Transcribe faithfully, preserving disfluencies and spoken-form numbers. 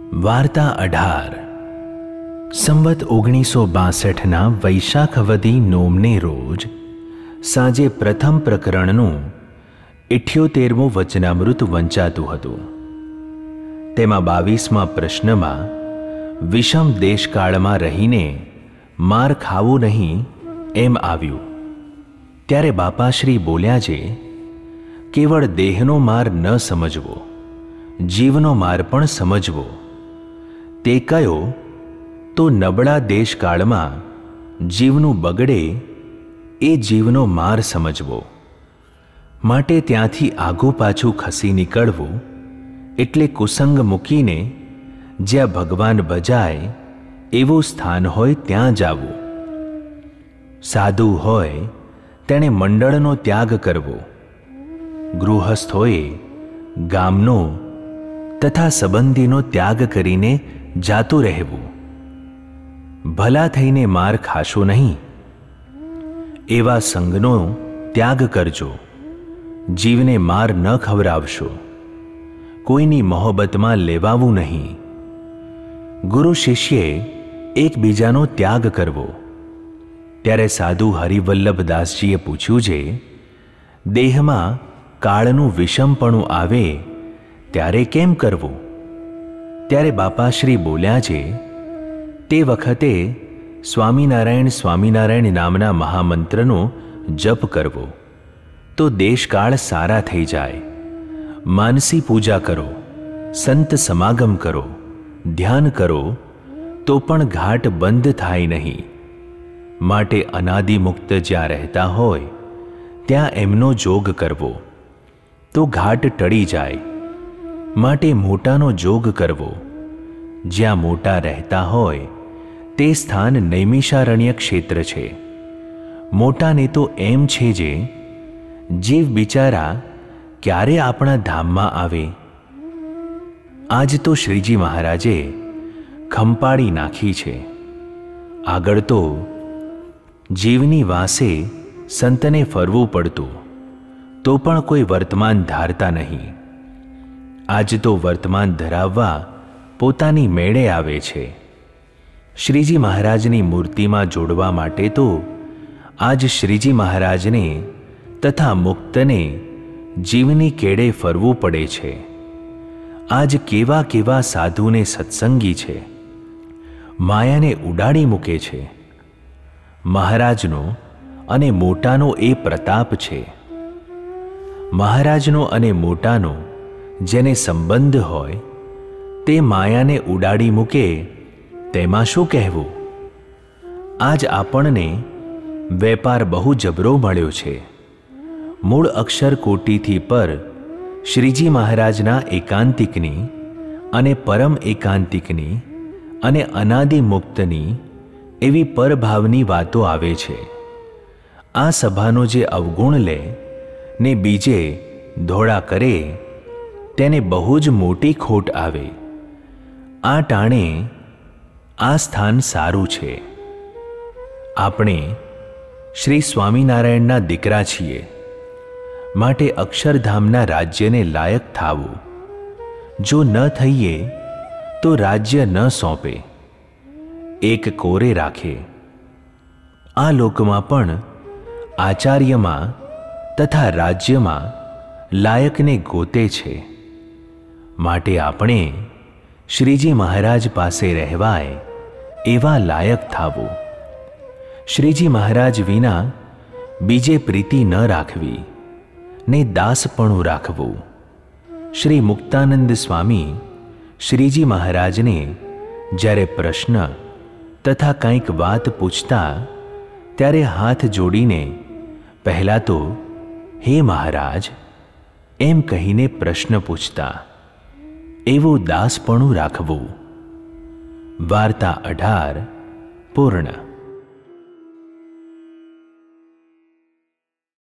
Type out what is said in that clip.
વાર્તા અઢાર. સંવત ઓગણીસો બાસઠના વૈશાખવદી નોમને રોજ સાંજે પ્રથમ પ્રકરણનું ઇઠ્યોતેરમું વચનામૃત વંચાતું હતું. તેમાં બાવીસમા પ્રશ્નમાં વિષમ દેશકાળમાં રહીને માર ખાવું નહીં એમ આવ્યું. ત્યારે બાપાશ્રી બોલ્યા છે, કેવળ દેહનો માર ન સમજવો, જીવનો માર પણ સમજવો. તે કયો તો નબળા દેશકાળમાં જીવનું બગડે એ જીવનો માર સમજવો. માટે ત્યાંથી આગું પાછું ખસી નીકળવું, એટલે કુસંગ મૂકીને જ્યાં ભગવાન ભજાય એવું સ્થાન હોય ત્યાં જાવું. સાધુ હોય તેણે મંડળનો ત્યાગ કરવો, ગૃહસ્થોએ ગામનો તથા સંબંધીનો ત્યાગ કરીને જાતું રહેવું. ભલા થઈને માર ખાશો નહીં, એવા સંગનો ત્યાગ કરજો. જીવને માર ન ખવડાવશો, કોઈની મોહબ્બતમાં લેવાવું નહીં. ગુરુ શિષ્યે એકબીજાનો ત્યાગ કરવો. ત્યારે સાધુ હરિવલ્લભદાસજીએ પૂછ્યું છે, દેહમાં કાળનું વિષમપણું આવે ત્યારે કેમ કરવું? ત્યારે બાપાશ્રી બોલ્યા છે, તે વખતે સ્વામિનારાયણ સ્વામિનારાયણ નામના મહામંત્રનો જપ કરવો, તો દેશકાળ સારા થઈ જાય. માનસી પૂજા કરો, સંત સમાગમ કરો, ધ્યાન કરો, તો પણ ઘાટ બંધ થાય નહીં. માટે અનાદિમુક્ત જ્યાં રહેતા હોય ત્યાં એમનો જોગ કરવો, તો ઘાટ ટળી જાય. માટે મોટાનો જોગ કરવો. જ્યાં મોટા રહેતા હોય તે સ્થાન નૈમિષારણ્ય ક્ષેત્ર છે. મોટાને તો એમ છે જે જીવ બિચારા ક્યારે આપણા ધામમાં આવે. આજ તો શ્રીજી મહારાજે ખંપાળી નાખી છે. આગળ તો જીવની વાસે સંતને ફરવું પડતું, તો પણ કોઈ વર્તમાન ધારતા નહીં. આજ તો વર્તમાન ધરાવવા પોતાની મેળે આવે છે. શ્રીજી મહારાજની મૂર્તિમાં જોડવા માટે તો આજ શ્રીજી મહારાજને તથા મુક્તને જીવની કેડે ફરવું પડે છે. આજ કેવા કેવા સાધુને સત્સંગી છે, માયાને ઉડાડી મૂકે છે. મહારાજનો અને મોટાનો એ પ્રતાપ છે. મહારાજનો અને મોટાનો જેને સંબંધ હોય તે માયાને ઉડાડી મૂકે તેમાં શું કહેવું? આજ આપણને વેપાર બહુ જબરો મળ્યો છે. મૂળ અક્ષર કોટીથી પર શ્રીજી મહારાજના એકાંતિકની અને પરમ એકાંતિકની અને અનાદિ મુક્તની એવી પરભાવની વાતો આવે છે. આ સભાનો જે અવગુણ લે ને બીજે ધોળા કરે તેને બહુ જ મોટી ખોટ આવે. આ ટાણે આ સ્થાન સારું છે. આપણે શ્રી સ્વામિનારાયણના દીકરા છીએ, માટે અક્ષરધામના રાજ્યને લાયક થાવું. જો ન થઈએ તો રાજ્ય ન સોંપે, એક કોરે રાખે. આ લોકમાં પણ આચાર્યમાં તથા રાજ્યમાં લાયકને ગોતે છે. માટે આપણે શ્રીજી મહારાજ પાસે રહેવાય એવા લાયક થાવું. શ્રીજી મહારાજ વિના બીજે પ્રીતિ ન રાખવી ને દાસપણું રાખવું. શ્રી મુક્તાનંદ સ્વામી શ્રીજી મહારાજને જ્યારે પ્રશ્ન તથા કંઈક વાત પૂછતા ત્યારે હાથ જોડીને પહેલાં તો હે મહારાજ એમ કહીને પ્રશ્ન પૂછતા. એવું દાસપણું રાખવું. વાર્તા અઢાર પૂર્ણ.